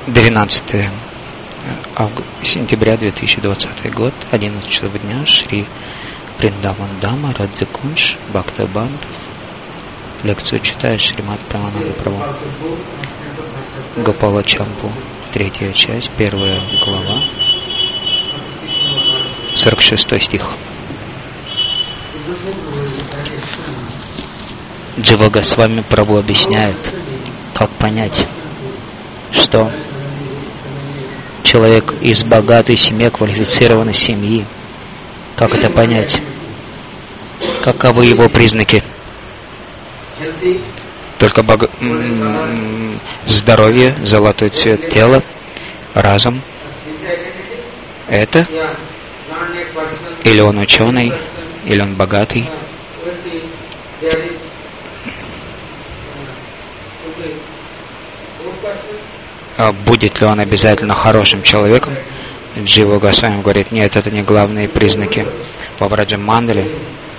12 сентября 2020 год, 11 часов дня, Шри Вриндаван Дама, Радзакунж, Бхактабанд. Лекцию читает Шримад Прамананда Прабhu. Гопала Чампу, 3 часть, 1 глава, 46 стих. Джива Госвами Прабhu объясняет, как понять, что человек из богатой семьи, квалифицированной семьи, как это понять? Каковы его признаки? Только здоровье, золотой цвет тела, разум. Это? Или он ученый, или он богатый? Будет ли он обязательно хорошим человеком? Джива Госвами говорит, нет, это не главные признаки. По Браджам Мандале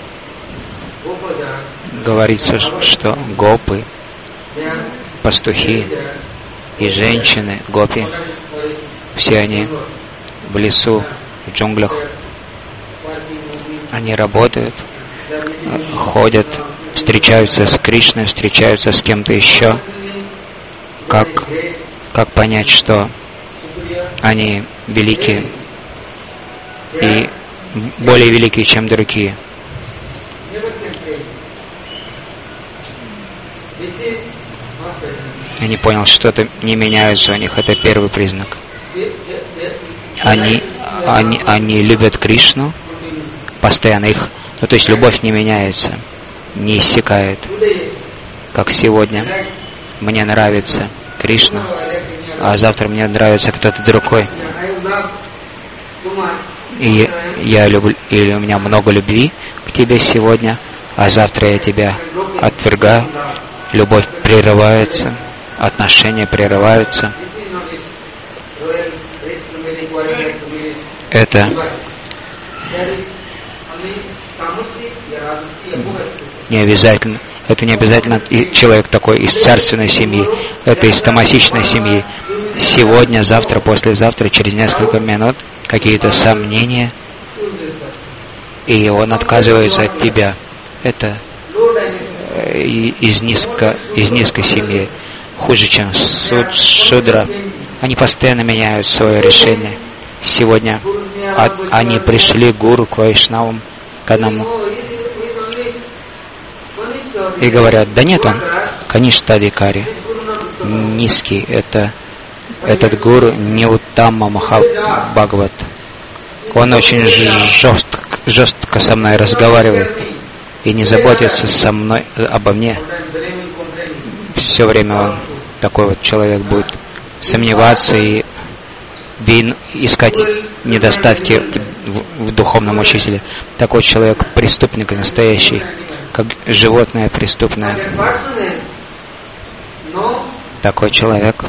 говорится, что гопы, пастухи и женщины, гопи, все они в лесу, в джунглях, они работают, ходят, встречаются с Кришной, встречаются с кем-то еще. Как понять, что они великие и более великие, чем другие? Я не понял, что-то не меняется у них, это первый признак. Они любят Кришну, постоянно их, то есть любовь не меняется, не иссякает, как сегодня. Мне нравится Кришна, а завтра мне нравится кто-то другой. И я люблю, или у меня много любви к тебе сегодня, а завтра я тебя отвергаю. Любовь прерывается, отношения прерываются. Это не обязательно. Это не обязательно человек такой из царственной семьи. Это из тамасичной семьи. Сегодня, завтра, послезавтра, через несколько минут какие-то сомнения, и он отказывается от тебя. Это из низкой семьи. Хуже, чем шудра. Они постоянно меняют свое решение. Сегодня они пришли к гуру, к вайшнавам, к одному, и говорят, да нет, он Каништадикари, низкий, этот гуру не Уттама Махабхагават. Он очень жестко со мной разговаривает и не заботится со мной, обо мне. Все время он, такой вот человек, будет сомневаться и искать недостатки в духовном учителе. Такой человек преступник настоящий, как животное преступное. Такой человек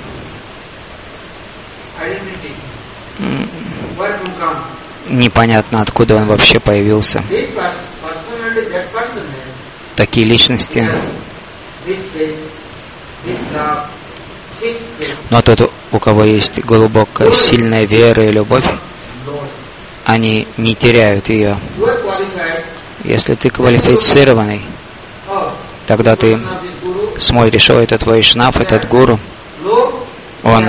непонятно, откуда он вообще появился. Такие личности. Но тот, у кого есть глубокая, сильная вера и любовь, они не теряют ее. Если ты квалифицированный, тогда ты смотришь, о, этот вайшнав, этот гуру, он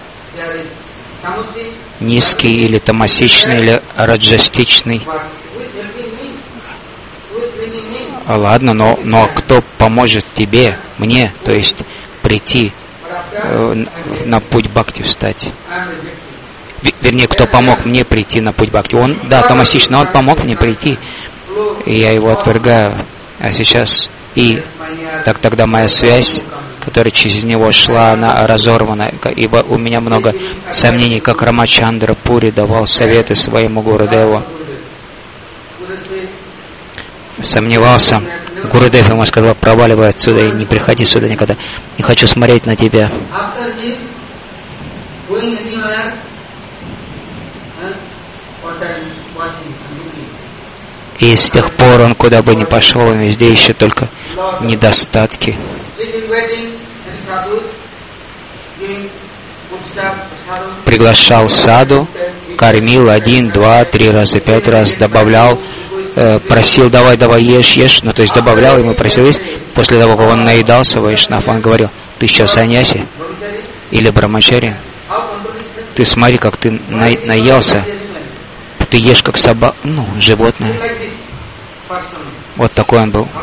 низкий или тамасичный, или раджастичный. Ладно, но кто поможет тебе, мне, то есть прийти на путь бхакти встать? Вернее, кто помог мне прийти на путь бхакти? Он, да, тамасичный, он помог мне прийти, и я его отвергаю. А сейчас тогда моя связь, которая через него шла, она разорвана, ибо у меня много сомнений, как Рамачандра Пури давал советы своему Гурудеву. Сомневался. Гурудев ему сказал, проваливай отсюда и не приходи сюда никогда. Не хочу смотреть на тебя. И с тех пор он куда бы ни пошел, он везде ищет только недостатки. приглашал саду, кормил 1, 2, 3 раза, 5 раз, добавлял, просил, давай, ешь, ну то есть добавлял ему, просил есть. После того, как он наедался, Вайшнав, он говорил, ты что, саньяси или брамачари? Ты смотри, как ты наелся, ты ешь как собака, животное. Вот такой он был.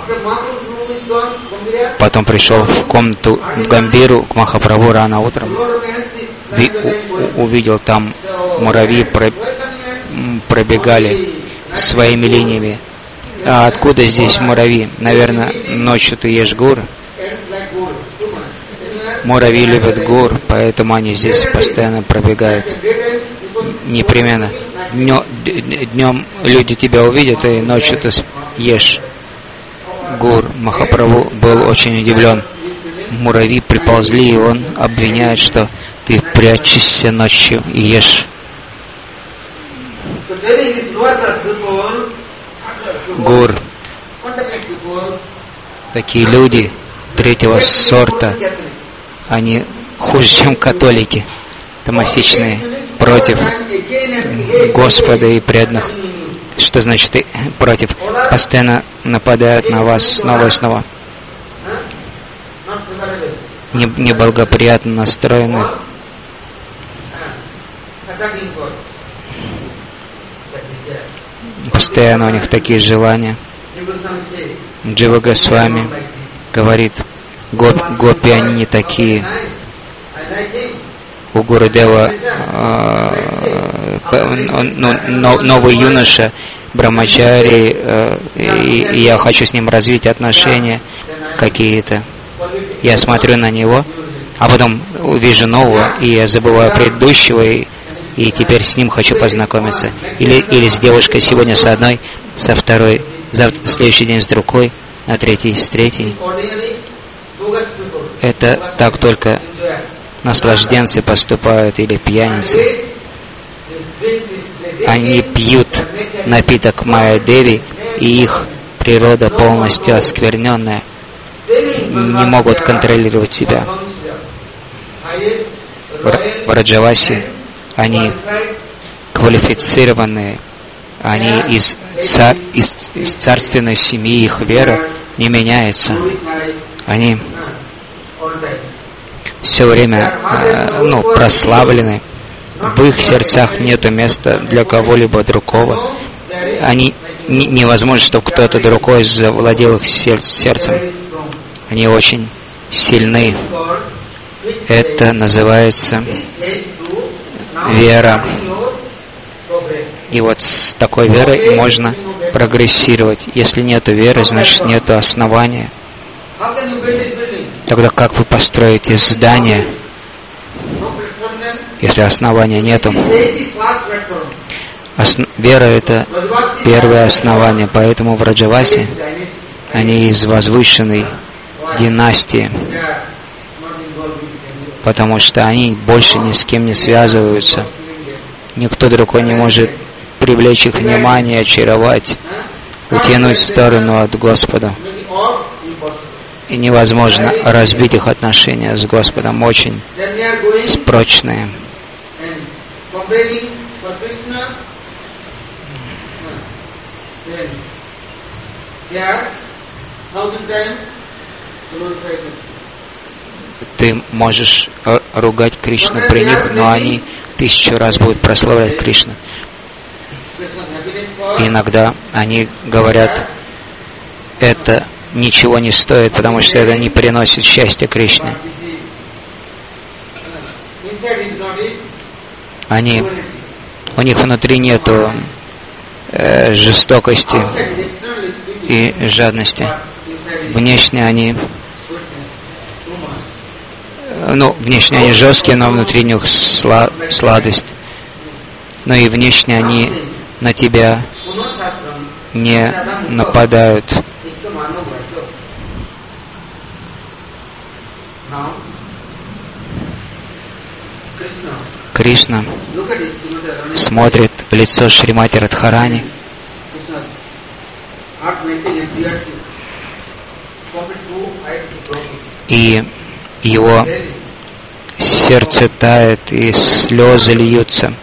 Потом пришел в комнату в Гамбиру к Махапрабху рано утром, увидел там муравьи пробегали своими линиями. А откуда здесь муравьи? Наверное, ночью ты ешь гур. Муравьи любят гур, поэтому они здесь постоянно пробегают. Непременно. Днем люди тебя увидят, и ночью ты ешь гур. Махапрабху был очень удивлен. Муравьи приползли, и он обвиняет, что ты прячешься ночью и ешь гур. Такие люди третьего сорта, они хуже, чем католики, тамасичные, против Господа и преданных. Что значит против? Постоянно нападают на вас снова и снова. Неблагоприятно настроены. Постоянно у них такие желания. Джива Госвами говорит, гопи они не такие. У Гурудева новый юноша, брамачари, и я хочу с ним развить отношения какие-то. Я смотрю на него, а потом увижу нового, и я забываю предыдущего, и теперь с ним хочу познакомиться. Или с девушкой сегодня с одной, со второй, завтра, в следующий день с другой, на третий с третьей. Это так только наслажденцы поступают или пьяницы. Они пьют напиток Майя-деви, и их природа полностью оскверненная, не могут контролировать себя. В Раджавасе они квалифицированные, они из царственной семьи, их вера не меняется. Они все время прославлены, в их сердцах нет места для кого-либо другого. Они невозможно, чтобы кто-то другой завладел их сердцем. Они очень сильны. Это называется вера. И вот с такой верой можно прогрессировать. Если нет веры, значит нет основания. Тогда как вы построите здание, если основания нету? Вера — это первое основание, поэтому в Раджавасе они из возвышенной династии, потому что они больше ни с кем не связываются. Никто другой не может привлечь их внимание, очаровать, утянуть в сторону от Господа. И невозможно разбить их отношения с Господом, очень прочные. Ты можешь ругать Кришну при них, но они 1000 раз будут прославлять Кришну. Иногда они говорят, это ничего не стоит, потому что это не приносит счастья Кришне. У них внутри нету жестокости и жадности. Внешне они жесткие, но внутри у них сладость. Но и внешне они на тебя не нападают. Кришна смотрит в лицо Шримати Радхарани, и его сердце тает и слезы льются,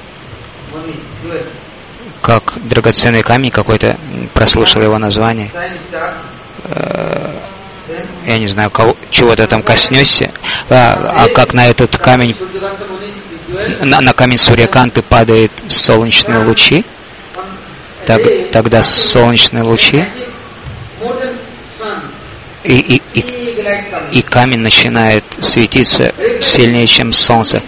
как драгоценный камень какой-то, прослушал его название. Я не знаю, чего-то там коснешься, а как на этот камень, на камень Сурьяканты падают солнечные лучи, тогда солнечные лучи, и камень начинает светиться сильнее, чем солнце.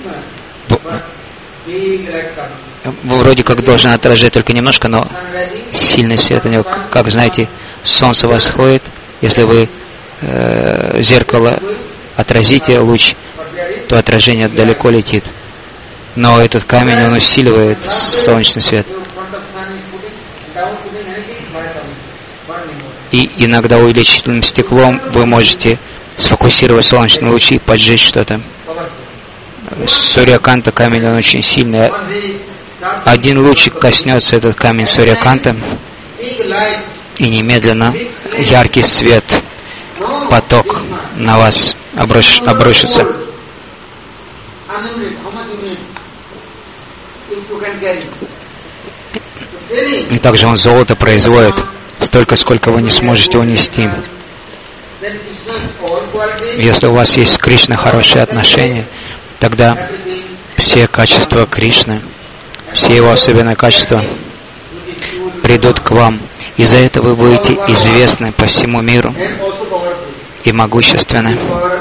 Вроде как должен отражать только немножко, но сильный свет у него. Как знаете, солнце восходит, если вы зеркало отразите луч, то отражение далеко летит. Но этот камень, он усиливает солнечный свет. И иногда увеличительным стеклом вы можете сфокусировать солнечные лучи и поджечь что-то. Сурьяканта камень, он очень сильный. Один лучик коснется этот камень Сурьяканта, и немедленно яркий свет, поток на вас обрушится. И также он золото производит столько, сколько вы не сможете унести. Если у вас есть с Кришной хорошие отношения, тогда все качества Кришны, все его особенные качества придут к вам. И за это вы будете известны по всему миру и могущественны.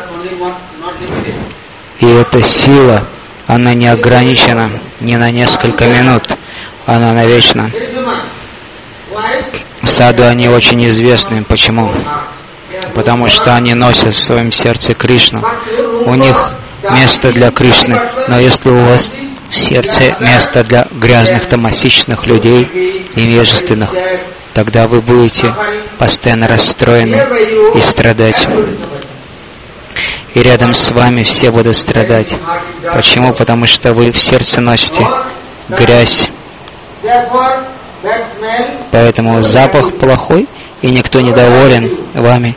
И эта сила, она не ограничена ни на несколько минут, она навечно. Саду, они очень известны. Почему? Потому что они носят в своем сердце Кришну. У них место для Кришны. Но если у вас в сердце место для грязных, тамасичных людей, невежественных, тогда вы будете постоянно расстроены и страдать. И рядом с вами все будут страдать. Почему? Потому что вы в сердце носите грязь. Поэтому запах плохой, и никто недоволен вами.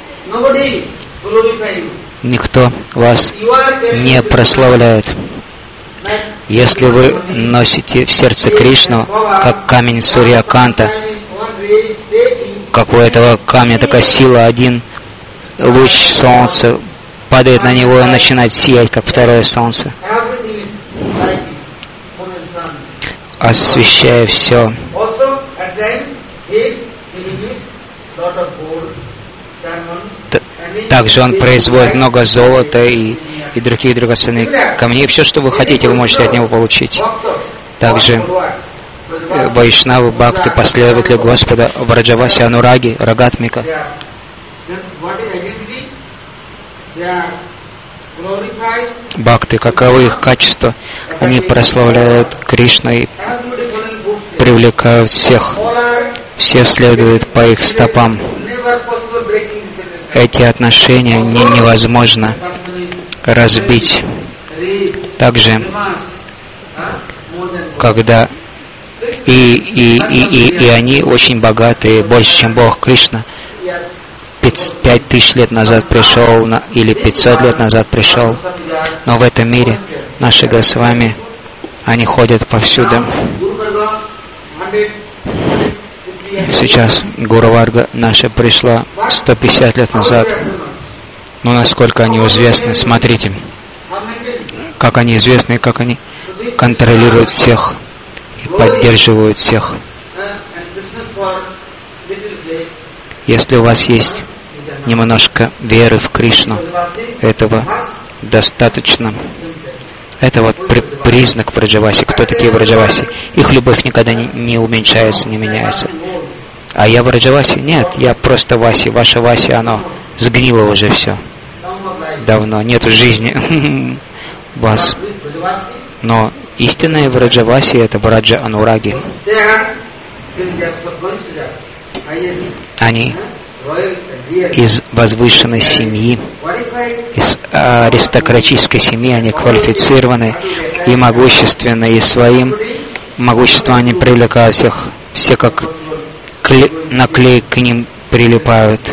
Никто вас не прославляет. Если вы носите в сердце Кришну, как камень Сурьяканта, как у этого камня такая сила, один луч солнца падает на него и он начинает сиять, как второе солнце, освещая все. Также он производит много золота и других драгоценных камней. Все, что вы хотите, вы можете от него получить. Также вайшнавы, бхакты, последователи Господа, Враджаваси, Анураги, Рагатмика. Бхакты, каковы их качества? Они прославляют Кришну и привлекают всех. Все следуют по их стопам. Эти отношения невозможно разбить. Также, когда и они очень богатые, больше, чем Бог Кришна, 5000 лет назад пришел, или 500 лет назад пришел. Но в этом мире наши Госвами, они ходят повсюду. Сейчас Гуру Варга наша пришла 150 лет назад. Но насколько они известны, смотрите, как они известны, как они контролируют всех и поддерживают всех. Если у вас есть немножко веры в Кришну, этого достаточно. Это вот признак Враджаваси. Кто такие Враджаваси? Их любовь никогда не уменьшается, не меняется. А я Враджаваси? Нет, я просто Васи. Ваше Васи, оно сгнило уже все. Давно. Нет в жизни вас. Но истинные Враджаваси — это Враджа Анураги. Они из возвышенной семьи, из аристократической семьи, они квалифицированы и могущественны, и своим могуществом они привлекают всех, все как на клей к ним прилипают.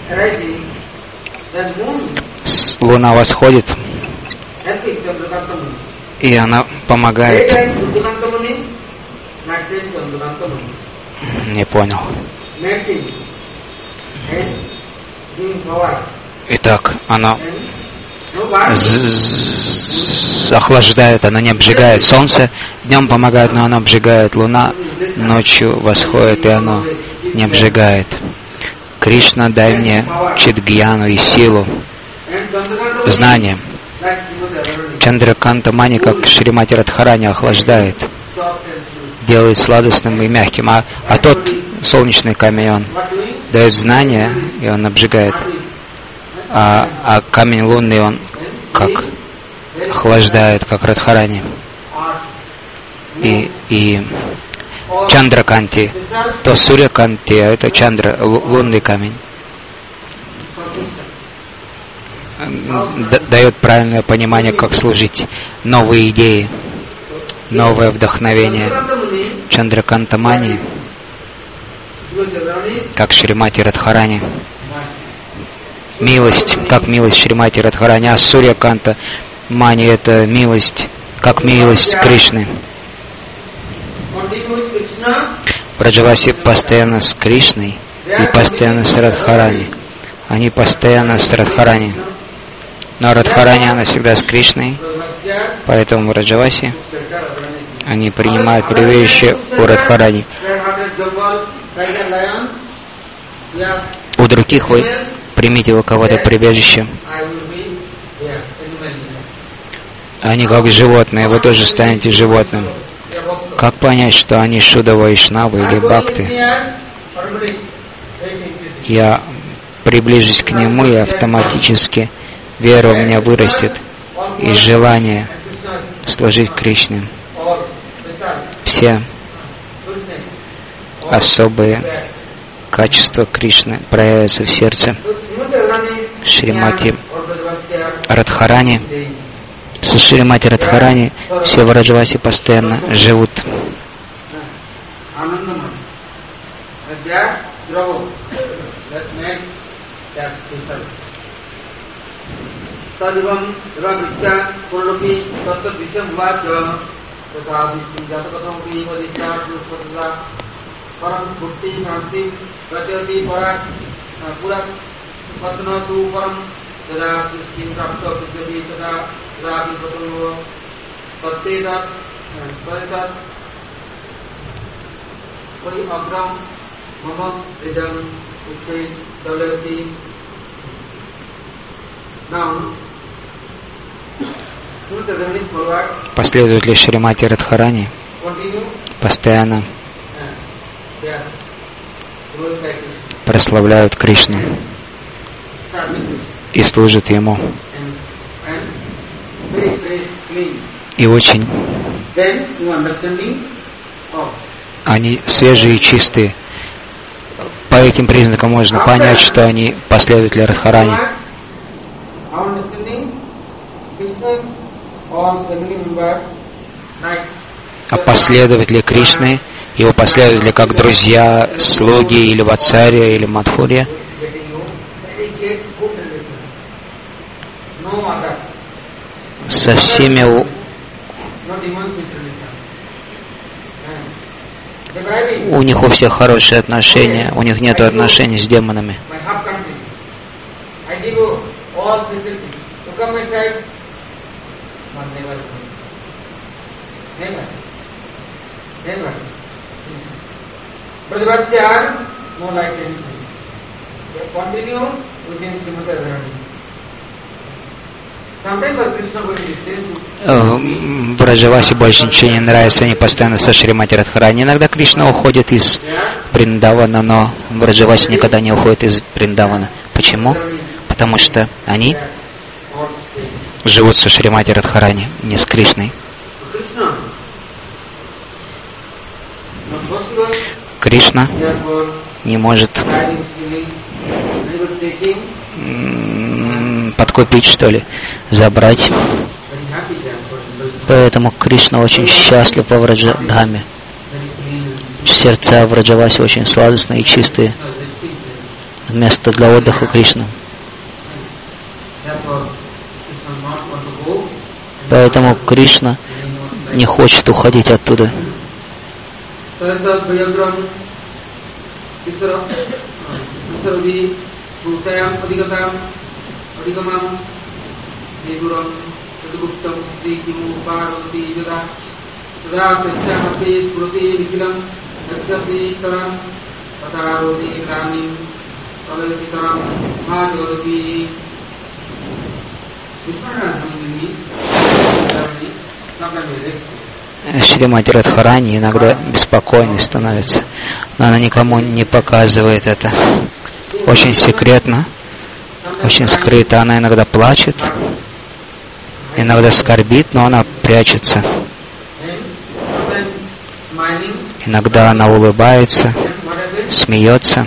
Луна восходит, и она помогает. Не понял. Итак, она охлаждает, она не обжигает. Солнце днем помогает, но оно обжигает. Луна ночью восходит, и оно не обжигает. Кришна, дай мне чидгьяну и силу, знание. Чандраканта Мани, как Шримати Радхарани, охлаждает, делает сладостным и мягким. А тот солнечный камень, он дает знание, и он обжигает. А камень лунный, он как охлаждает, как Радхарани. И Чандраканти, то Сурьяканти, а это Чандра, лунный камень, дает правильное понимание, как служить, новые идеи, новое вдохновение. Чандраканта Мани, как Шримати Радхарани, милость, как милость Шримати Радхарани, а Сурьяканта Мани — это милость, как милость Кришны. Браджаваси постоянно с Кришной и постоянно с Радхарани. Они постоянно с Радхарани. Но Радхарани, она всегда с Кришной, поэтому Браджаваси, они принимают прибежище у Радхарани. У других вы примите у кого-то прибежище. Они как животные, вы тоже станете животным. Как понять, что они Шуда Вайшнавы или Бхакты? Я приближусь к нему, и автоматически вера у меня вырастет, и желание служить Кришне. Все особые качества Кришны проявятся в сердце. Шримати Радхарани, со Шримати Радхарани все в Браджаваси постоянно живут. Последователи Шримати Радхарани постоянно прославляют Кришну и служат Ему. И очень они свежие и чистые. По этим признакам можно понять, что они последователи Радхарани. А последователи Кришны, его последователи как друзья, слуги или вацария, или мадхурья, со всеми у них у всех хорошие отношения, у них нет отношений с демонами. В Браджавасе больше ничего не нравится, они постоянно со Шримати Радхарани. Иногда Кришна уходит из Вриндавана, но в Браджавасе никогда не уходит из Вриндавана. Почему? Потому что они живут со Шримати Радхарани, не с Кришной. Кришна не может подкупить, что ли, забрать. Поэтому Кришна очень счастлив во Враджадхаме. Сердца в Враджавасе очень сладостные и чистые. место для отдыха Кришны. Поэтому Кришна не хочет уходить оттуда. Шримати Радхарани иногда беспокойной становится, но она никому не показывает это. Очень секретно, очень скрыто. Она иногда плачет, иногда скорбит, но она прячется. Иногда она улыбается, смеется.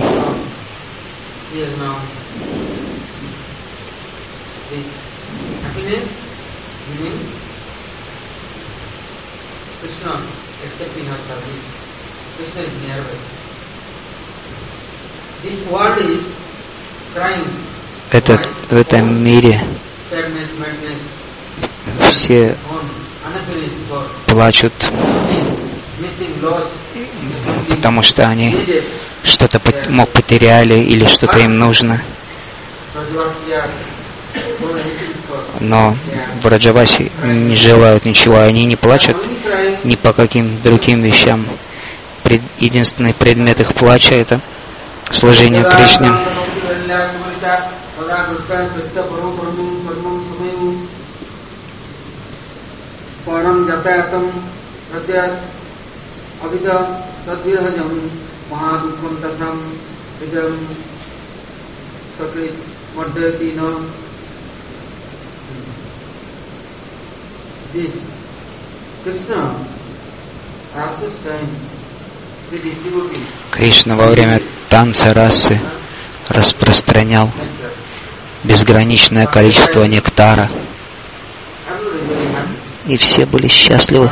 В этом мире все плачут, потому что они что-то потеряли или что-то им нужно. Но Браджаваси не желают ничего, они не плачут ни по каким другим вещам. Единственный предмет их плача — это служение Кришне. Кришна во время танца расы распространял безграничное количество нектара, и все были счастливы.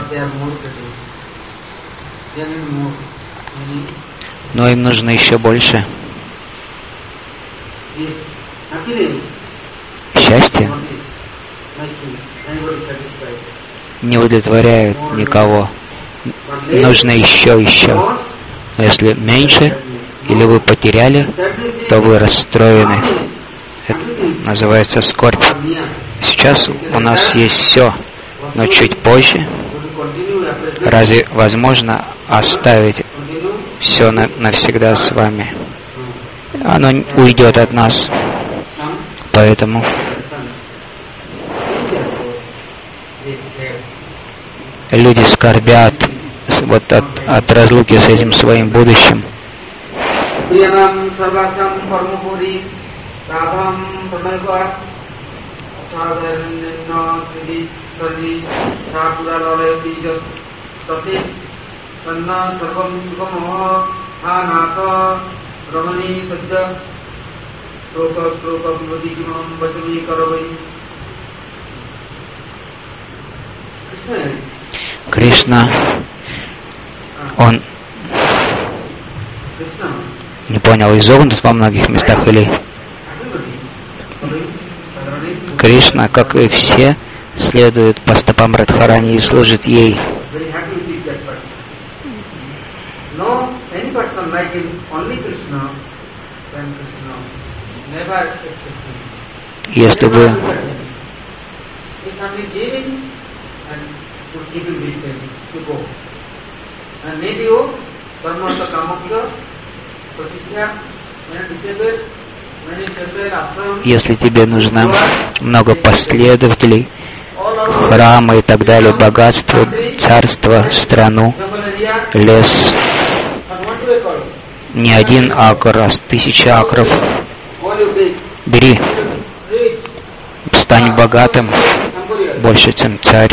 Но им нужно еще больше. Счастье не удовлетворяет никого. Нужно еще. Но если меньше, или вы потеряли, то вы расстроены. Это называется скорбь. Сейчас у нас есть все, но чуть позже разве возможно оставить все навсегда с вами? Оно уйдет от нас. Поэтому люди скорбят от разлуки с этим своим будущим. Кришна, он не понял, изогнут во многих местах или Кришна, как и все, следует по стопам Радхарани и служит ей. Если вы если тебе нужно много последователей, храмы и так далее, богатство, царство, страну, лес, не один акр, а 1000 акров, бери, стань богатым, больше, чем царь.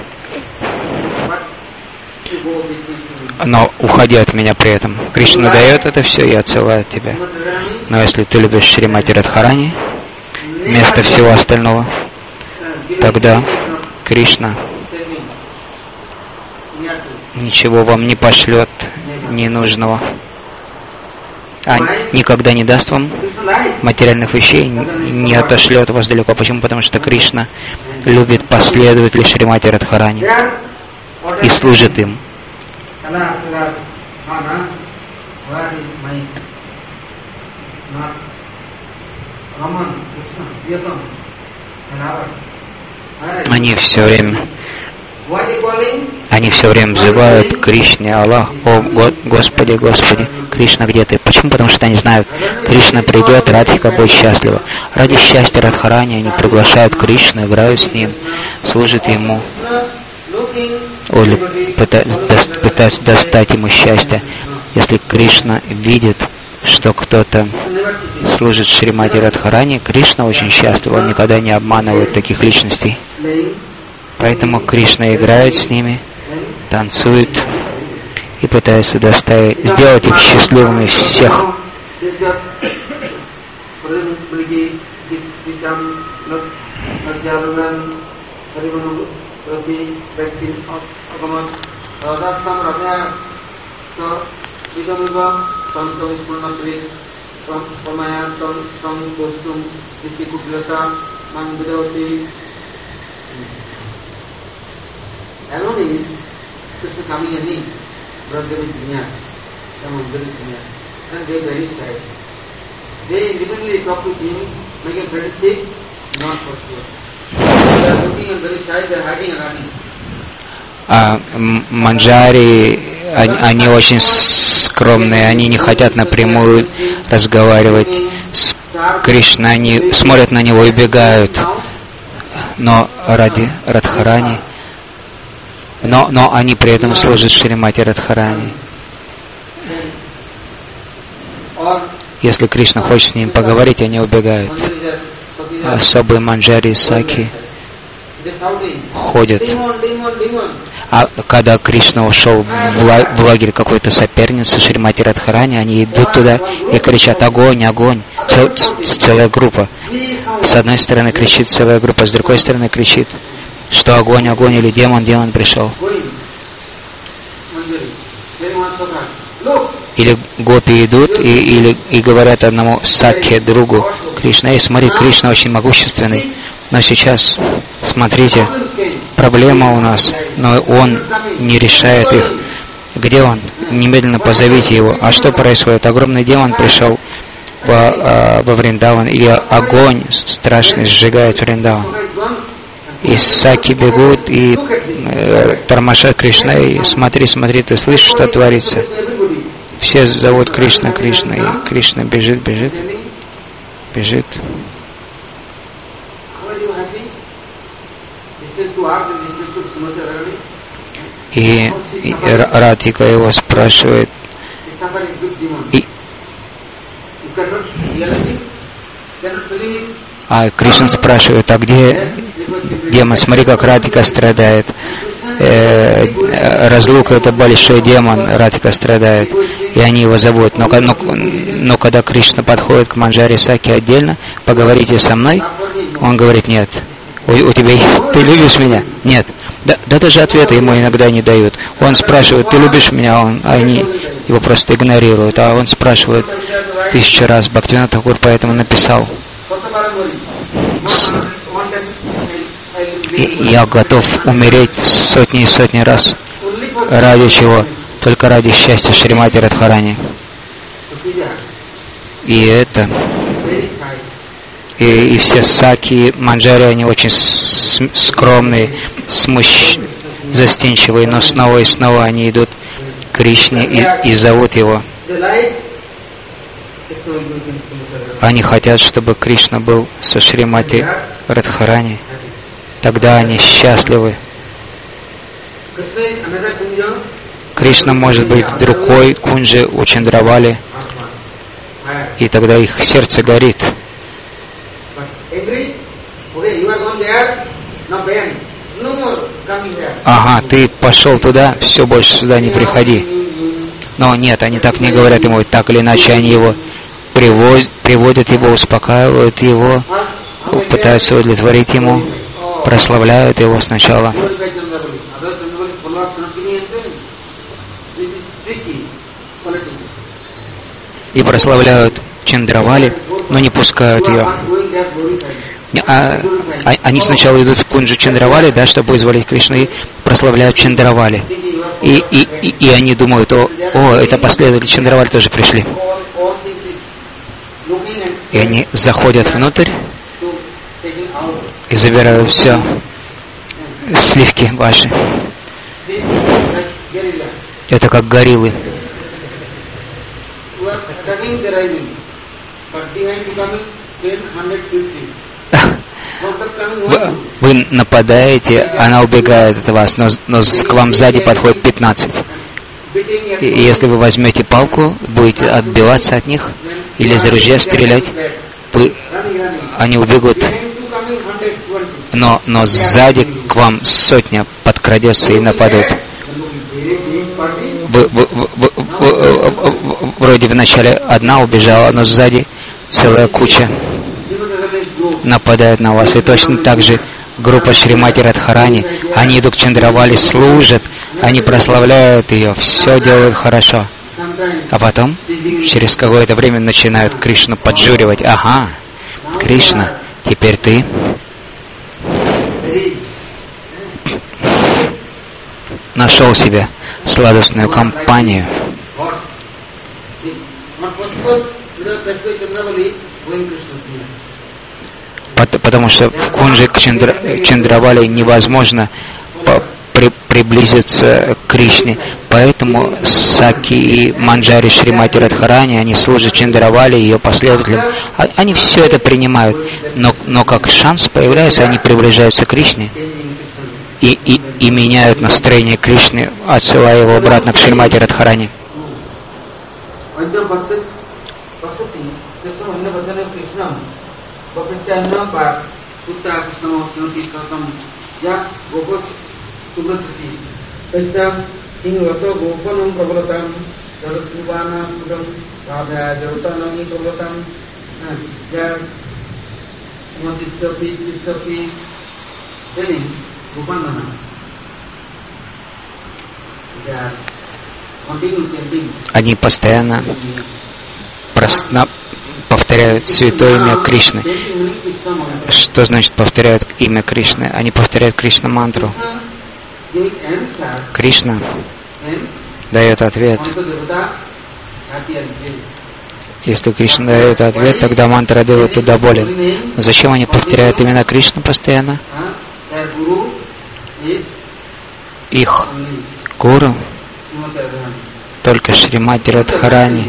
Но уходи от меня при этом. Кришна дает это все и отсылает тебя. Но если ты любишь Шримати Радхарани вместо всего остального, тогда Кришна ничего вам не пошлет ненужного. никогда не даст вам материальных вещей, не отошлет вас далеко. Почему? Потому что Кришна любит последователей Шримати Радхарани и служит им. Они все время взывают к Кришне: Аллах, о Господи, Господи, Кришна, где ты? Почему? Потому что они знают, Кришна придет, Радхика будет счастлива. Ради счастья Радхарани они приглашают Кришну, играют с ним, служат ему, пытаются достать ему счастье. Если Кришна видит, что кто-то служит Шримати Радхарани, Кришна очень счастлив, он никогда не обманывает таких личностей. Поэтому Кришна играет с ними, танцует и пытается сделать их счастливыми всех. Alone is Krishna coming and brought them in dunya, come on, dunya, and they are very sad. They independently talk to him, make a friendship, not possible. They are looking and very shy, they are hiding and running. Манджари, они очень скромные, они не хотят напрямую разговаривать с Кришной, они смотрят на него и бегают. Но ради Радхарани, но они при этом служат Шримати Радхарани. Если Кришна хочет с ним поговорить, они убегают. Особые манджари и саки ходят. А когда Кришна ушел в лагерь какой-то соперницы Шримати Радхарани, они идут туда и кричат: огонь, огонь. Целая группа. С одной стороны кричит целая группа, с другой стороны кричит, что огонь, огонь, или демон, демон пришел. Или гопи идут и говорят одному сакхе, другу Кришна: эй, смотри, Кришна очень могущественный, но сейчас, смотрите, проблема у нас, но он не решает их. Где он? Немедленно позовите его. А что происходит? Огромный демон пришел во Вриндаван, и огонь страшный сжигает Вриндаван. И саки бегут и тормошат Кришна, и смотри, смотри, ты слышишь, что творится? Все зовут Кришна, Кришна, и Кришна бежит, бежит, бежит. И Радхика его спрашивает, а Кришна спрашивает: а где демон? Смотри, как Радхика страдает. Разлука — это большой демон, Радхика страдает, и они его зовут. Но когда Кришна подходит к Манджари Саки отдельно: поговорите со мной, он говорит: нет. У тебя, ты любишь меня? Нет. Да даже ответа ему иногда не дают. Он спрашивает: ты любишь меня? Они его просто игнорируют. А он спрашивает 1000 раз. Бхактивинода Тхакур поэтому написал: я готов умереть сотни и сотни раз. Ради чего? Только ради счастья Шримати Радхарани. И это... И все саки, манджари, они очень скромные, застенчивые, но снова и снова они идут к Кришне и зовут его. Они хотят, чтобы Кришна был со Шримати Радхарани. Тогда они счастливы. Кришна может быть в другой кунджи у Чандравали, и тогда их сердце горит. Ага, ты пошел туда, все, больше сюда не приходи. Но нет, они так не говорят ему, так или иначе они его приводят его, успокаивают его, пытаются удовлетворить ему, прославляют его сначала. и прославляют Чандравали, но не пускают ее. Они сначала идут в Кунджу Чандравали, да, чтобы вызволить Кришну, и прославляют Чандравали. И они думают, это последователи Чандравали тоже пришли. И они заходят внутрь и забирают все сливки ваши. Это как гориллы. Вы нападаете, она убегает от вас, но к вам сзади подходит 15. И если вы возьмете палку, будете отбиваться от них или из ружья стрелять, они убегут. Но сзади к вам сотня подкрадется и нападут. Вроде вначале одна убежала, но сзади целая куча нападает на вас. И точно так же группа Шримати Радхарани, они идут к Чандравали, служат, они прославляют ее, все делают хорошо. А потом, через какое-то время, начинают Кришну поджуривать. Ага, Кришна, теперь ты нашел себе сладостную компанию. Потому что в Кунже к Чандравали невозможно приблизиться к Кришне. Поэтому Саки и Манджари Шримати Радхарани, они служат Чандравали, ее последователям. Они все это принимают. Но как шанс появляется, они приближаются к Кришне и меняют настроение Кришны, отсылая его обратно к Шримати Радхарани. Они постоянно повторяют святое имя Кришны. Что значит повторяют имя Кришны? Они повторяют Кришна-мантру. Кришна дает ответ. Если Кришна дает ответ, тогда мантра Девата доволен. Но зачем они повторяют имена Кришны постоянно? Их гуру только Шримати Радхарани.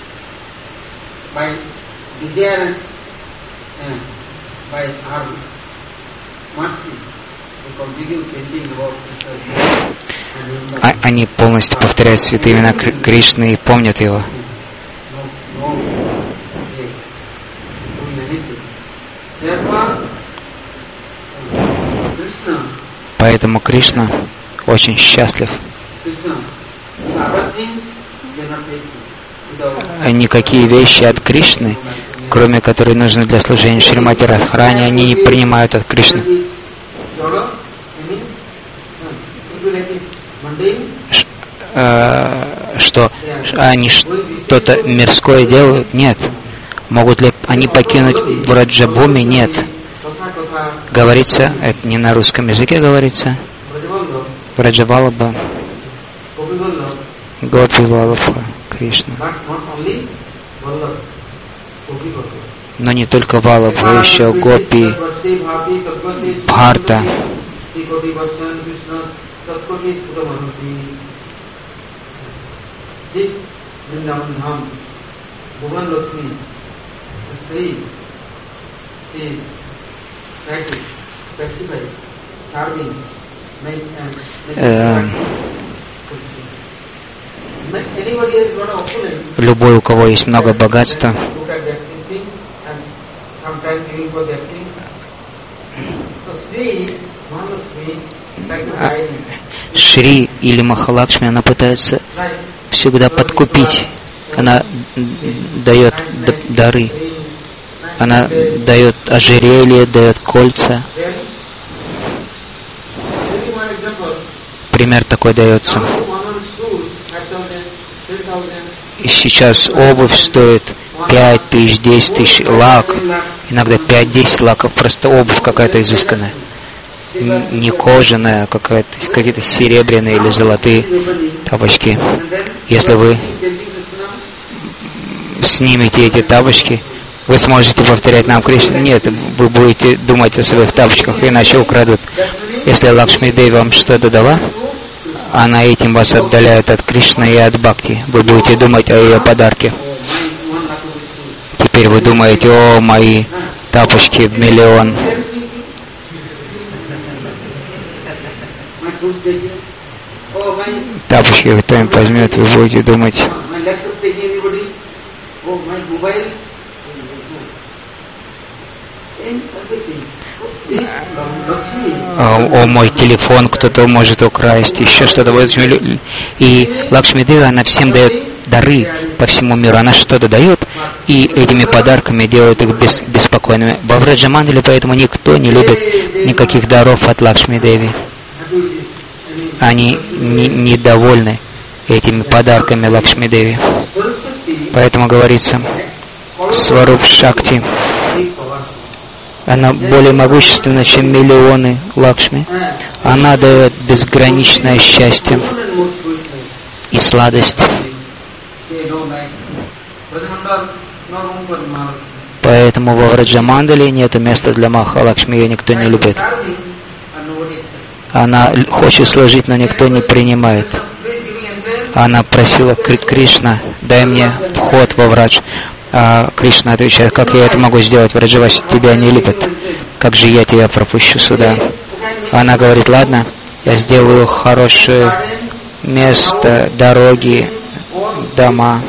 Они полностью повторяют святые имена Кришны и помнят его. Поэтому Кришна очень счастлив. Никакие вещи от Кришны, кроме которых нужны для служения Шримати Радхарани, они не принимают от Кришны. Что они что-то мирское делают? Нет. Могут ли они покинуть Враджабхуми? Нет. Говорится, это не на русском языке говорится, Враджавалабха, Гопи Валабха, Кришна. Но не только Валабха, еще Гопи, Бхарта. Любой, у кого есть много богатства, Шри или Махалакшми, она пытается всегда подкупить. Она дает дары. Она дает ожерелье, дает кольца. Пример такой дается. сейчас обувь стоит 5 тысяч, 10 тысяч, лак, иногда 5-10 лаков, просто обувь какая-то изысканная. Не кожаная, какие-то серебряные или золотые тапочки. Если вы снимете эти тапочки, вы сможете повторять нам Кришна. Нет, вы будете думать о своих тапочках, иначе украдут. Если Лакшми Деви вам что-то дала, она этим вас отдаляет от Кришны и от Бхакти. Вы будете думать о ее подарке. Теперь вы думаете: о, мои тапочки в миллион. Тапочки кто-нибудь возьмет, вы будете думать: о, мой телефон кто-то может украсть, еще что-то. И Лакшми Деви, она всем дает дары по всему миру. Она что-то дает, и этими подарками делает их беспокойными. Во Враджамандале поэтому никто не любит никаких даров от Лакшми Деви. Они недовольны этими подарками Лакшми Деви. Поэтому говорится: Сваруп Шакти, она более могущественна, чем миллионы Лакшми. Она дает безграничное счастье и сладость. Поэтому во Враджамандале нет места для Махалакшми, ее никто не любит. Она хочет служить, но никто не принимает. Она просила: Кришна, дай мне вход во Врадж. А Кришна отвечает: как я это могу сделать? Враджаваси тебя не любят. Как же я тебя пропущу сюда? Она говорит: ладно, я сделаю хорошее место, дороги, дома.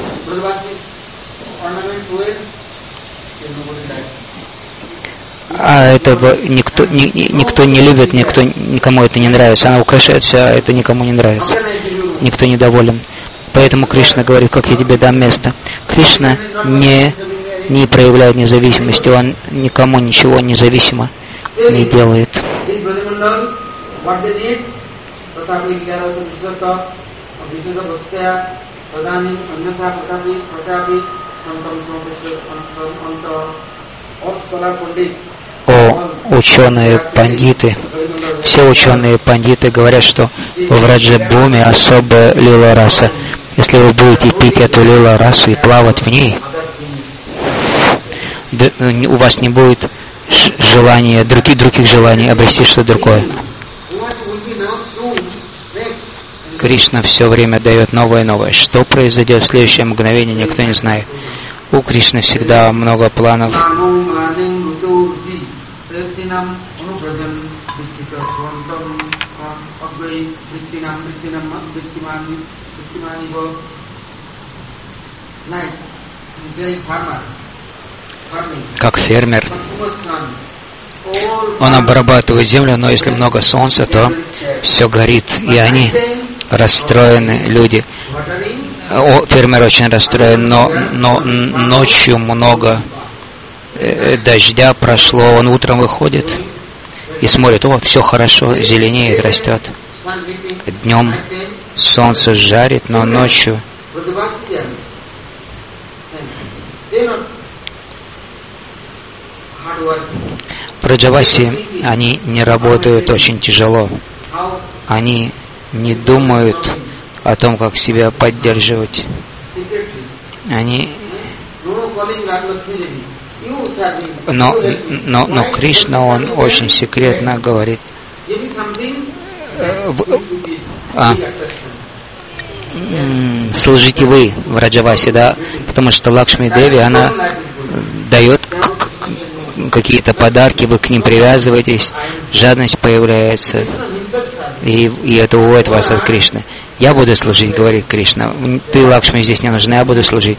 А этого никто не любит, никому это не нравится. Она украшает все, а это никому не нравится. Никто недоволен. Поэтому Кришна говорит: как я тебе дам место. Кришна не проявляет независимости, он никому ничего независимо не делает. О, ученые пандиты, все ученые пандиты говорят, что в Раджабхуме особая лила раса. Если вы будете пить эту лила расу и плавать в ней, у вас не будет желания, других желаний обрести что-то другое. Кришна все время дает новое и новое. Что произойдет в следующее мгновение, никто не знает. У Кришны всегда много планов. Как фермер, он обрабатывает землю, но если много солнца, то все горит, и они расстроены, люди. Фермер очень расстроен, но ночью много дождя прошло, он утром выходит и смотрит: о, все хорошо, зеленеет, растет. Днем солнце жарит, но ночью Браджаваси, они не работают очень тяжело. Они не думают о том, как себя поддерживать. Но Кришна, он очень секретно говорит: служите вы в Раджавасе, да, потому что Лакшми Деви, она дает какие-то подарки, вы к ним привязываетесь, жадность появляется, и это уводит вас от Кришны. Я буду служить, говорит Кришна. Ты, Лакшми, здесь не нужна, я буду служить.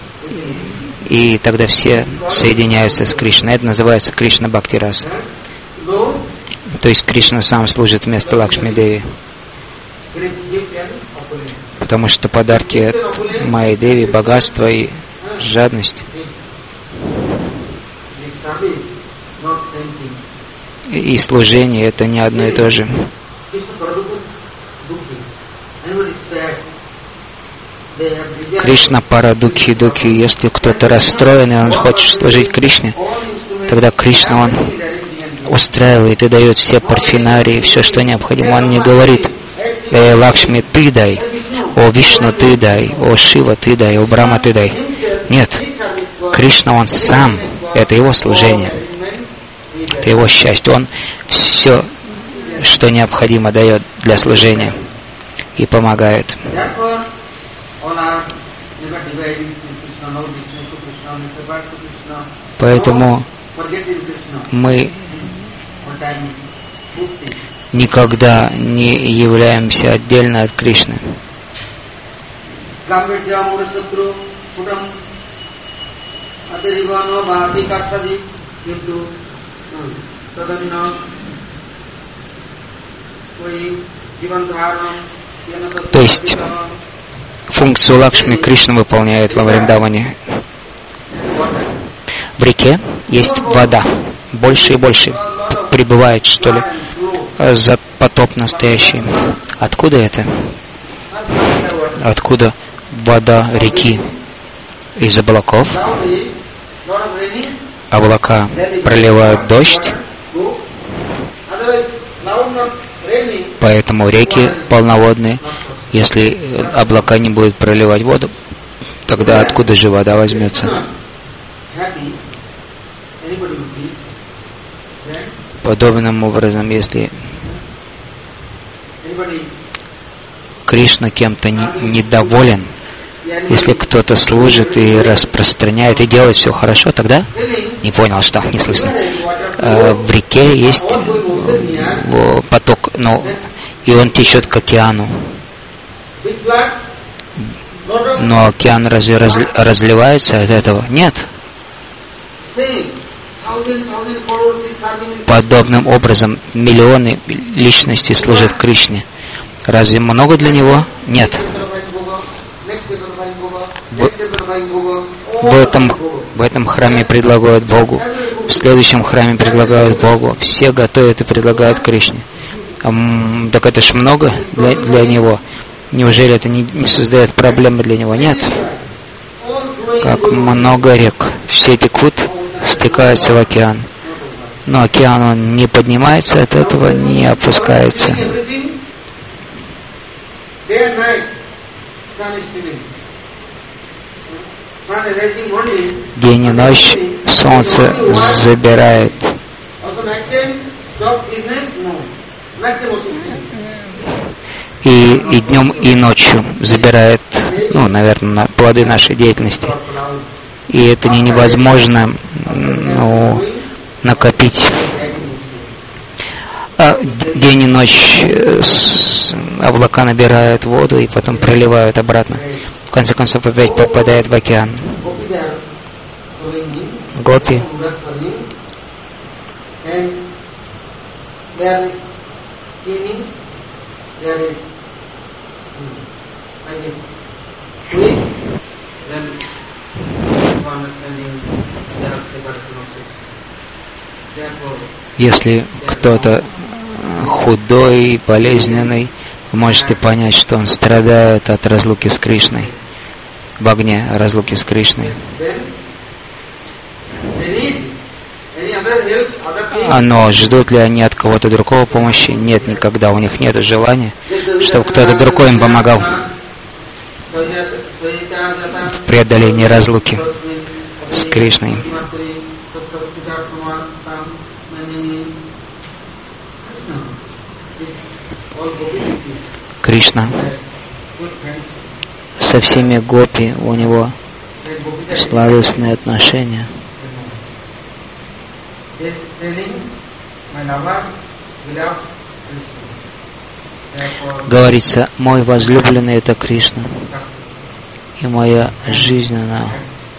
И тогда все соединяются с Кришной. Это называется Кришна Бхакти Раса. То есть Кришна сам служит вместо Лакшми Деви. Потому что подарки от Майи Деви, богатство и жадность. И служение — это не одно и то же. Кришна пара духи духи. Если кто-то расстроен, и он хочет служить Кришне, тогда Кришна, он устраивает и дает все парфенарии, все, что необходимо. Он не говорит: Лакшми, ты дай, о Вишну, ты дай, о Шива, ты дай, о Брахма, ты дай. Нет, Кришна, он сам, это его служение, это его счастье. Он все, что необходимо, дает для служения и помогает. Поэтому мы никогда не являемся отдельно от Кришны. То есть функцию Лакшми Кришна выполняет во Вриндаване. В реке есть вода, больше и больше прибывает, что ли, за потоп настоящий. Откуда это? Откуда вода реки? Из облаков. Облака проливают дождь, поэтому реки полноводные. Если облака не будут проливать воду, тогда откуда же вода возьмется? Подобным образом, если Кришна кем-то недоволен, если кто-то служит и распространяет и делает все хорошо, тогда не понял, что не слышно. В реке есть поток, и он течет к океану. Но океан разве разливается от этого? Нет. Подобным образом миллионы личностей служат Кришне. Разве много для него? Нет. В этом храме предлагают Богу, в следующем храме предлагают Богу. Все готовят и предлагают Кришне. Так это ж много для него. Неужели это не создает проблемы для него? Нет. Как много рек. Все текут, стекаются в океан. Но океан, он не поднимается от этого, не опускается. День и ночь солнце забирает. И днем, и ночью забирает, наверное, плоды нашей деятельности. И это невозможно накопить. День и ночь облака набирают воду и потом проливают обратно. В конце концов опять попадает в океан. Гопи. Если кто-то худой и болезненный, вы можете понять, что он страдает от разлуки с Кришной, в огне разлуки с Кришной. Но ждут ли они от кого-то другого помощи? Нет, никогда. У них нет желания, чтобы кто-то другой им помогал в преодолении разлуки с Кришной. Кришна со всеми гопи, у него сладостные отношения. Говорится, мой возлюбленный это Кришна, и моя жизнь, она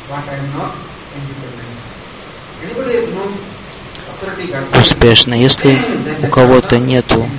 успешна. Если у кого-то нету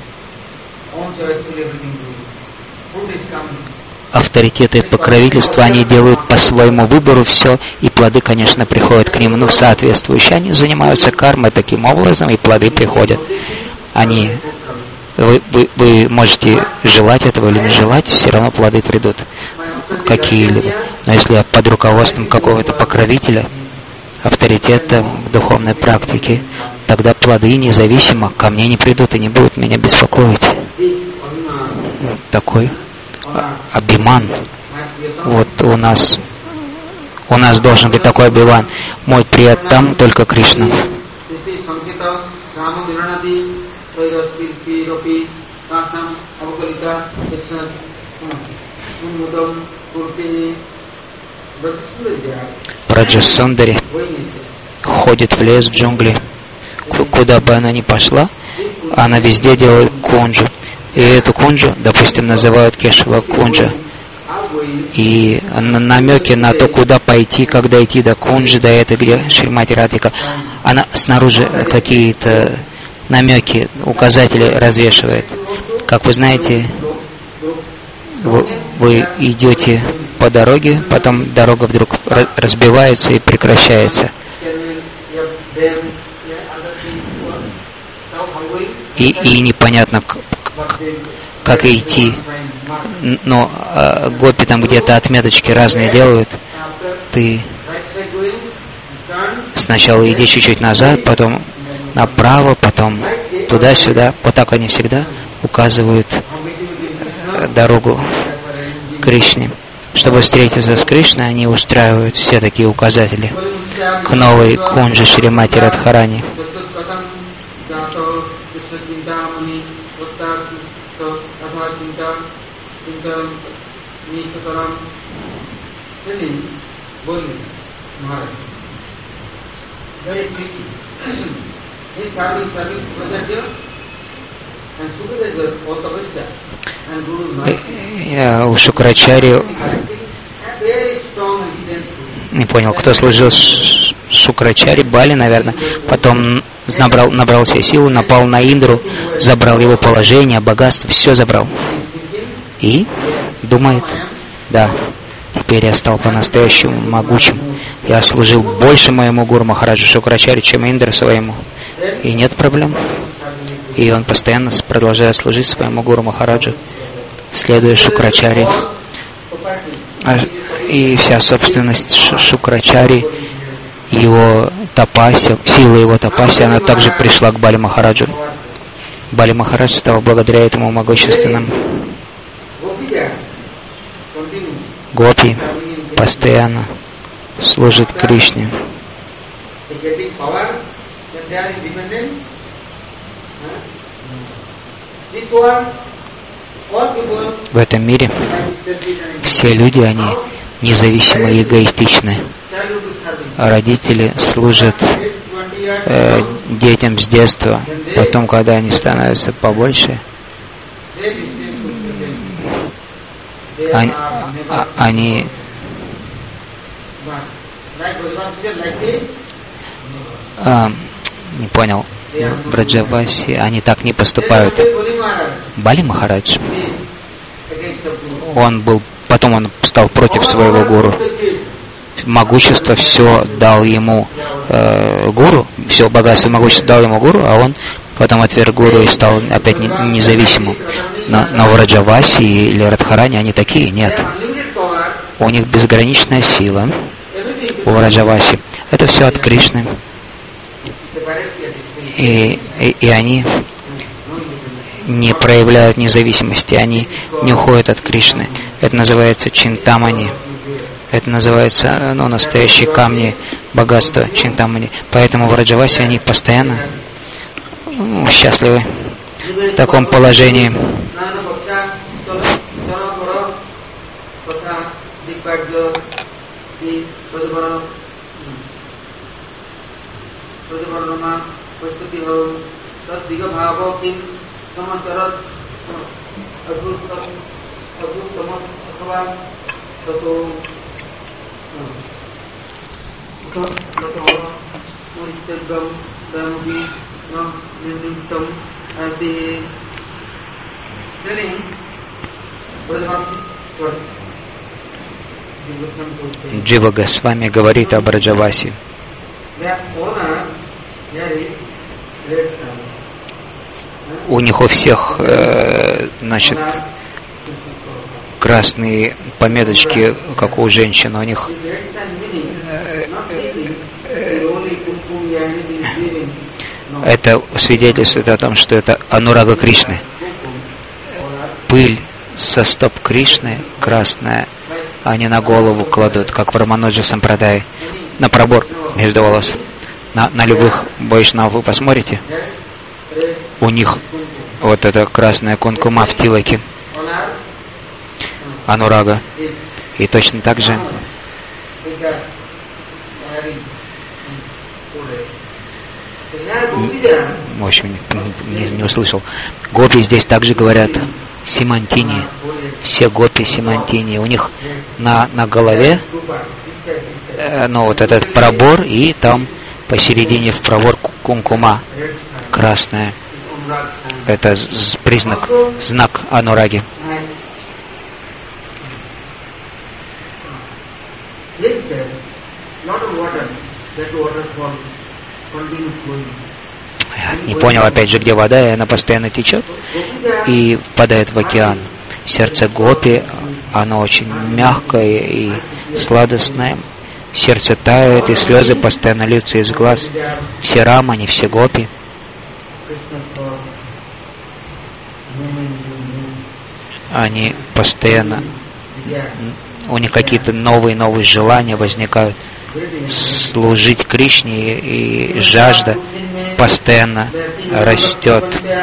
авторитета и покровительства, они делают по своему выбору все, и плоды, конечно, приходят к ним, соответствующие. Они занимаются кармой таким образом, и плоды приходят. Они Вы можете желать этого или не желать, все равно плоды придут какие-либо. Но если я под руководством какого-то покровителя, авторитета в духовной практике, тогда плоды независимо ко мне не придут и не будут меня беспокоить. Такой абиман. Вот у нас должен быть такой абиман. Мой приятам только Кришна. Браджа Сундари ходит в лес, в джунгли. Куда бы она ни пошла, она везде делает кунджу. И эту кунджу, допустим, называют Кешава кунджа. И намеки на то, куда пойти, когда идти до кунджи, до этой, где Шримати Радхика, она снаружи какие-то намеки, указатели развешивает. Как вы знаете, вы идете по дороге, потом дорога вдруг разбивается и прекращается. И непонятно, как идти. Но гопи там где-то отметочки разные делают. Ты сначала иди чуть-чуть назад, потом направо, потом туда-сюда. Вот так они всегда указывают дорогу к Кришне. Чтобы встретиться с Кришной, они устраивают все такие указатели к новой кунджи Шримати Радхарани. Я у Шукрачари не понял, кто служил Шукрачари, Бали, наверное. Потом набрал себе силу, напал на Индру, забрал его положение, богатство, все забрал. И думает, да, теперь я стал по-настоящему могучим. Я служил больше моему гуру Махараджу Шукрачари, чем Индра своему. И нет проблем. И он постоянно продолжает служить своему гуру Махараджу, следуя Шукрачари. И вся собственность Шукрачари, его тапаси, сила его тапаси, она также пришла к Бали Махараджу. Бали Махарадж стал благодаря этому могущественным. Гопи постоянно служит Кришне. В этом мире все люди, они независимо и эгоистичны. Родители служат детям с детства. Потом, когда они становятся побольше, они не понял, Браджаваси, они так не поступают. Бали Махарадж, потом он стал против своего гуру. Могущество все дал ему гуру, все богатство и могущество дал ему гуру, а он потом отверг гуру и стал опять независимым. Но Враджаваси или Радхарани, они такие, нет. У них безграничная сила. У Враджаваси. Это все от Кришны. И они не проявляют независимости, они не уходят от Кришны. Это называется чинтамани. Это называется, настоящие камни богатства чинтамани. Поэтому в Враджаваси они постоянно счастливы в таком положении. Джива Госвами говорит о у них у всех, значит, красные пометочки, как у женщин, у них это свидетельствует о том, что это анурага Кришны. Пыль со стоп Кришны, красная, они на голову кладут, как в Рамануджа Сампрадай, на пробор между волос. На любых вайшнавов вы посмотрите, у них вот эта красная кункума в тилаке, анурага. И точно так же в общем, не услышал. Гопи здесь также говорят симантини. Все гопи симантини. У них на голове ну, вот этот пробор, и там посередине в пробор кункума красная. Это признак, знак анураги. Не понял опять же, где вода, и она постоянно течет и впадает в океан. Сердце гопи, оно очень мягкое и сладостное. Сердце тает, и слезы постоянно льются из глаз. Все рамани, все гопи. Они постоянно, у них какие-то новые желания возникают. Служить Кришне, и жажда постоянно растет.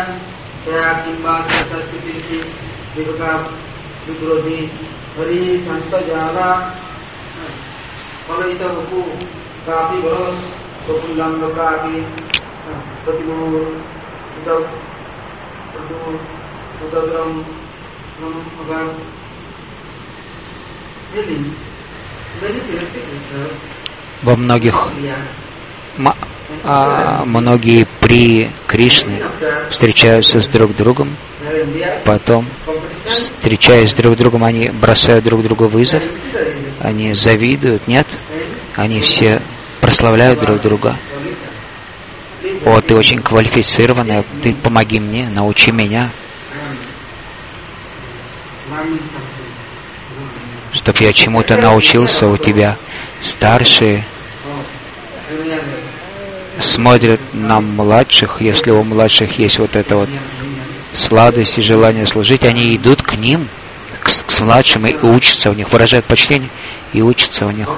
Во многих многие при Кришне встречаются с друг другом, потом, встречаясь друг с другом, они бросают друг другу вызов, они завидуют, нет, они все прославляют друг друга. О, ты очень квалифицированная, ты помоги мне, научи меня, чтобы я чему-то научился у тебя. Старшие смотрят на младших, если у младших есть вот это вот сладость и желание служить, они идут к ним, к младшим, и учатся у них, выражают почтение и учатся у них.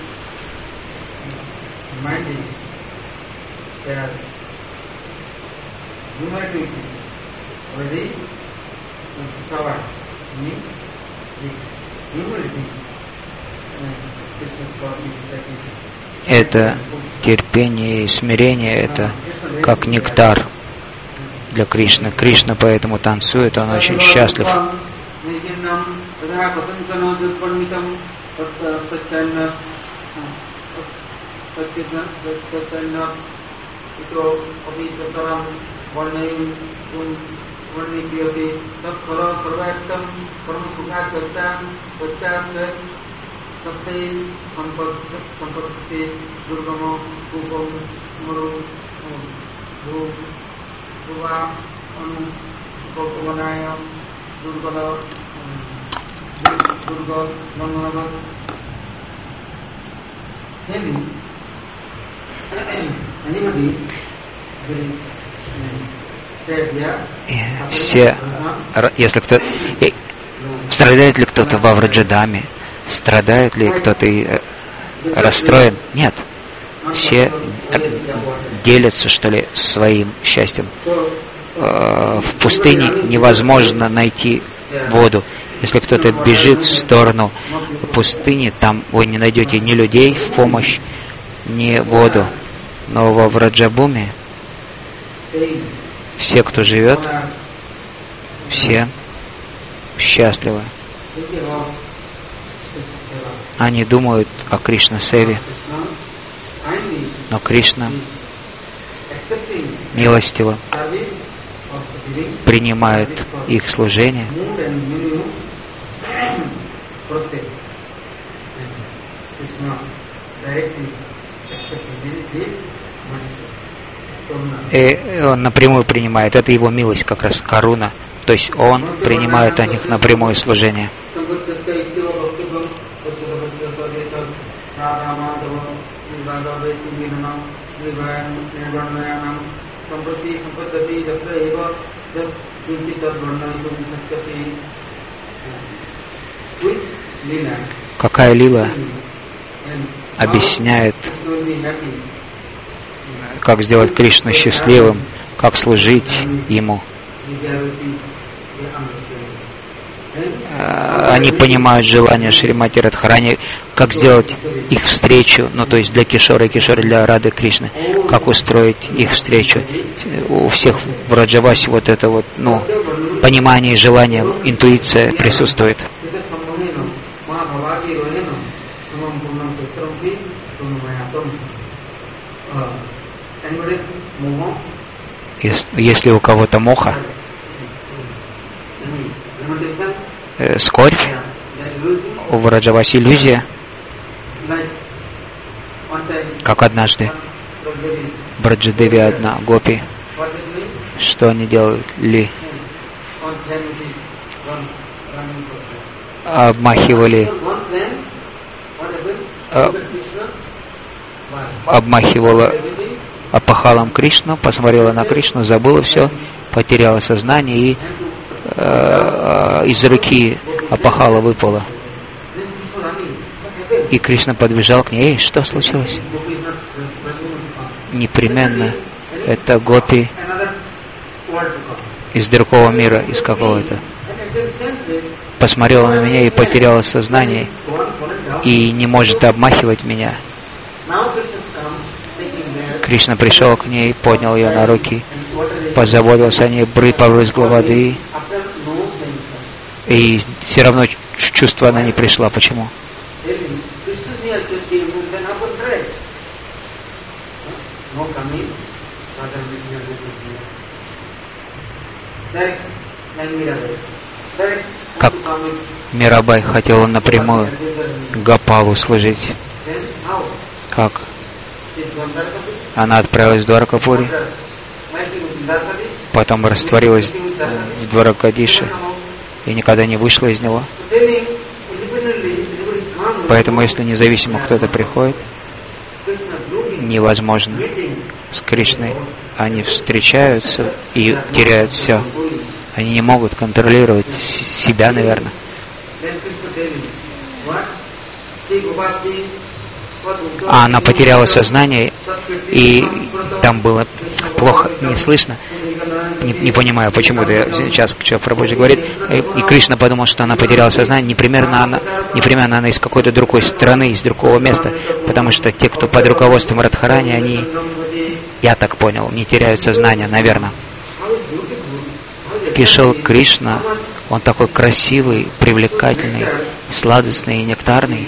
Это терпение и смирение, это как нектар для Кришны. Кришна поэтому танцует, он очень счастлив. Все, если кто страдает ли кто-то во Враджадаме, страдает ли кто-то расстроен? Нет. Все делятся, что ли, своим счастьем. В пустыне невозможно найти воду. Если кто-то бежит в сторону пустыни, там вы не найдете ни людей в помощь, ни воду. Но во Враджабуме все, кто живет, все счастливы. Они думают о Кришна-севе, но Кришна милостиво принимает их служение. И он напрямую принимает. Это его милость, как раз каруна. То есть он принимает о них напрямую служение. Какая лила объясняет, как сделать Кришну счастливым, как служить ему. Они понимают желание Шримати Радхарани, как сделать их встречу, ну то есть для Кишора и Кишора для Рады Кришны, как устроить их встречу. У всех в Раджавасе вот это вот, ну, понимание и желание, интуиция присутствует. Если у кого-то моха, скорбь, у Враджаваси иллюзия, как однажды Браджадеви одна, гопи, что они делали? Обмахивала опахалом Кришну, посмотрела на Кришну, забыла все, потеряла сознание и из руки опахала выпала. И Кришна подбежал к ней. Эй, что случилось? Непременно это гопи из другого мира, из какого-то. Посмотрела на меня и потеряла сознание и не может обмахивать меня. Кришна пришел к ней, поднял ее на руки, позаботился о ней, побрызгал воды, и все равно в чувство она не пришла. Почему? Как Мирабай хотела напрямую Гопалу служить. Как? Она отправилась в Дваракапури, потом растворилась в Дваракадише и никогда не вышла из него. Поэтому, если независимо кто-то приходит, невозможно с Кришной. Они встречаются и теряют все. Они не могут контролировать себя, наверное. А она потеряла сознание, и там было плохо, не слышно. Не понимаю, почему-то сейчас Прабхуджи говорит. И Кришна подумал, что она потеряла сознание. Непременно она из какой-то другой страны, из другого места. Потому что те, кто под руководством Радхарани, они, я так понял, не теряют сознание, наверное. Пришел Кришна, он такой красивый, привлекательный, сладостный и нектарный.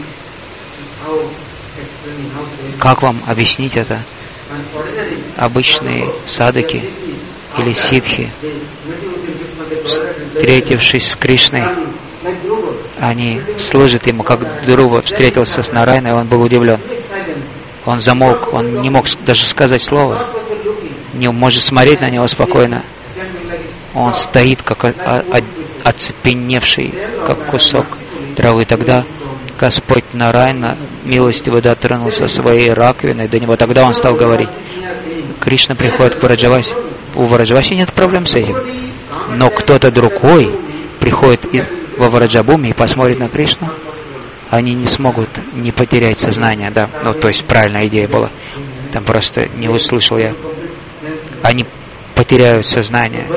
Как вам объяснить это? Обычные садаки или ситхи, встретившись с Кришной, они служат ему, как Друва встретился с Нарайной, он был удивлен. Он замолк, он не мог даже сказать слова, не может смотреть на него спокойно. Он стоит, как оцепеневший, как кусок травы. Тогда Господь Нарайна милостиво дотронулся своей раковиной до него. Тогда он стал говорить. Кришна приходит к Враджавасе. У Враджаваси нет проблем с этим. Но кто-то другой приходит во Враджабуми и посмотрит на Кришну, они не смогут не потерять сознание. Да? Ну, то есть правильная идея была. Там просто не услышал я. Они потеряют сознание.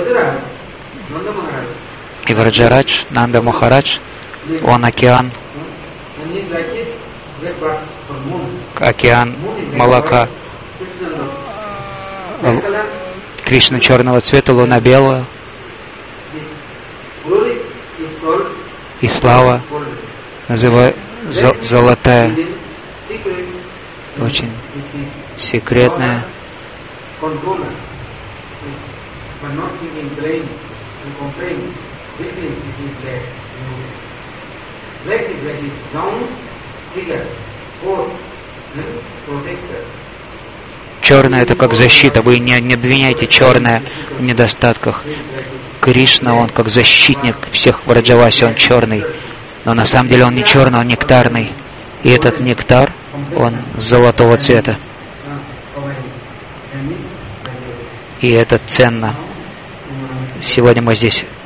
И Враджарадж, Нанда Махарадж, он океан молока. Кришна черного цвета, луна белая. И слава называют золотая, очень секретная. Черное — это как защита. Вы не обвиняйте черное в недостатках. Кришна, он как защитник всех Враджаваси, он черный. Но на самом деле он не черный, он нектарный. И этот нектар, он золотого цвета. И это ценно. Сегодня мы здесь